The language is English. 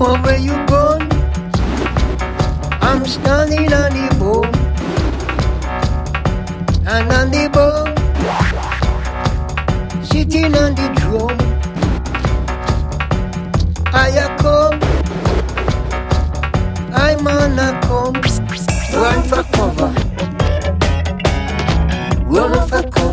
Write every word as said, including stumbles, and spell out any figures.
Woman, where you gone? I'm standing on the boat, and on the boat, sitting on the drum. I come, I'm on a come, run for cover, run for cover.